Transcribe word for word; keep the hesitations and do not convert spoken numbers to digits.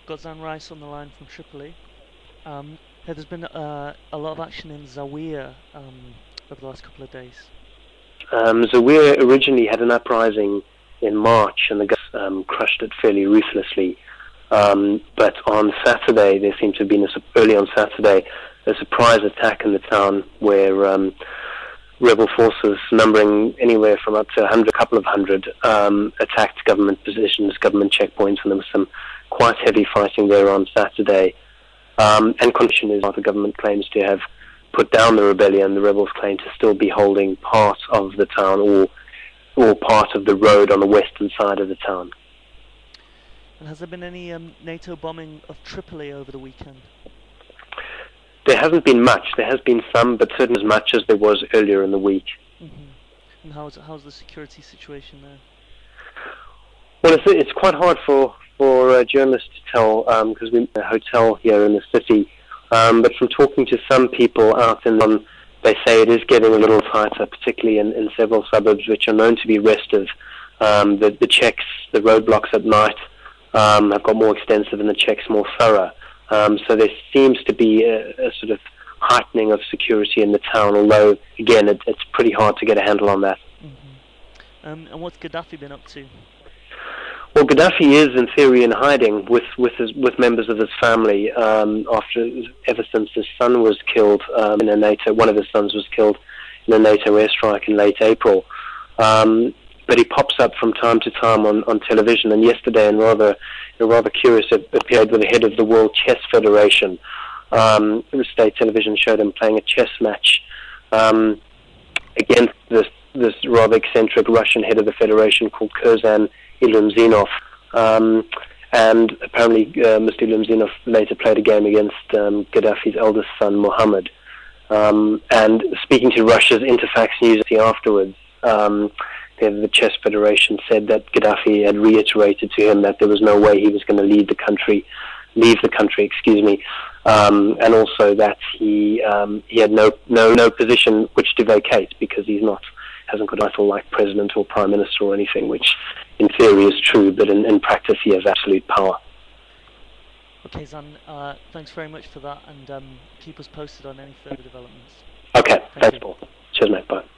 Ghazan Rice on the line from Tripoli. Um, there's been uh, a lot of action in Zawiya um, over the last couple of days. Um, Zawiya originally had an uprising in March, and the guys um, crushed it fairly ruthlessly. Um, but on Saturday, there seemed to have been a, early on Saturday a surprise attack in the town where um, rebel forces, numbering anywhere from up to a hundred, couple of hundred, um, attacked government positions, government checkpoints, and there was some quite heavy fighting there on Saturday. Um, and condition is the government claims to have put down the rebellion. The rebels claim to still be holding part of the town or or part of the road on the western side of the town. And has there been any um, NATO bombing of Tripoli over the weekend? There hasn't been much. There has been some, but certainly as much as there was earlier in the week. Mm-hmm. And how's how's the security situation there? Well, it's it's quite hard for for uh, journalists to tell because um, we're in a hotel here in the city. Um, but from talking to some people out in London, they say it is getting a little tighter, particularly in, in several suburbs which are known to be restive. Um, the, the checks, the roadblocks at night um, have got more extensive and the checks more thorough. Um, so there seems to be a, a sort of heightening of security in the town, although, again, it, it's pretty hard to get a handle on that. Mm-hmm. um, and what's Gaddafi been up to? Well, Gaddafi is, in theory, in hiding with with his, with members of his family um, after ever since his son was killed um, in a NATO. One of his sons was killed in a NATO airstrike in late April. Um, but he pops up from time to time on, on television. And yesterday, in rather in rather curious, it appeared with the head of the World Chess Federation. Um, the state television showed him playing a chess match um, against this this rather eccentric Russian head of the federation called Kurzan Ilimzinov, um, and apparently uh, Mister Ilimzinov later played a game against um, Gaddafi's eldest son, Mohammed. Um, and speaking to Russia's Interfax News afterwards, um, the, the Chess Federation said that Gaddafi had reiterated to him that there was no way he was going to lead the country, leave the country, excuse me, um, and also that he um, he had no no no position which to vacate because he's not hasn't got a title like president or prime minister or anything, which in theory is true, but in, in practice he has absolute power. Okay, Zan, uh, thanks very much for that, and um, keep us posted on any further developments. Okay, Thank thanks, you. Paul. Cheers, mate. Bye.